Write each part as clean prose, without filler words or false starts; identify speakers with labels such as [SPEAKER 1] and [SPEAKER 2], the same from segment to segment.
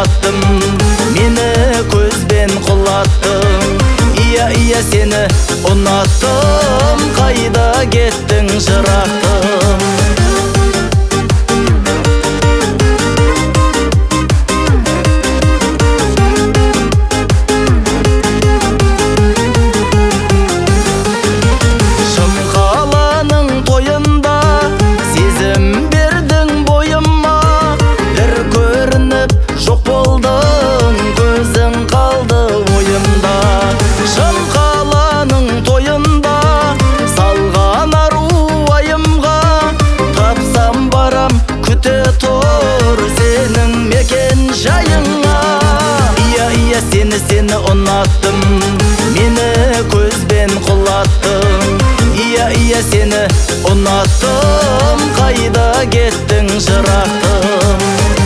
[SPEAKER 1] ұнаттым, мені көзбен құлаттың. Iya seni ұнаттым, қайда кеттің шырақтым. Seni ұнаттым, мені көзбен құлаттың. Iya seni ұнаттым, қайда кеттің шырақтым.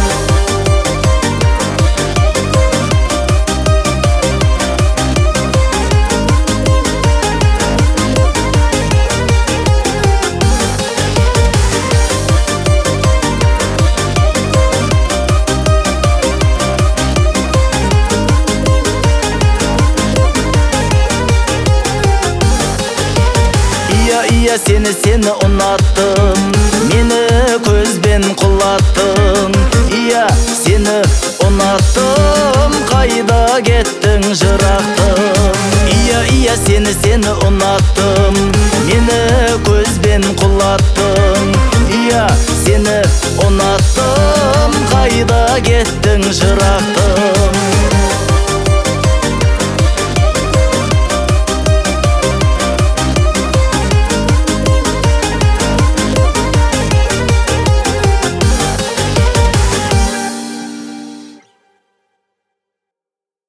[SPEAKER 1] Seni ұнаттым, мені көзбен құлаттың. Сені ұнаттым, қайда кеттің жырақтым. Сені ұнаттым, мені көзбен құлаттың. Сені ұнаттым, қайда кеттің жырақтым.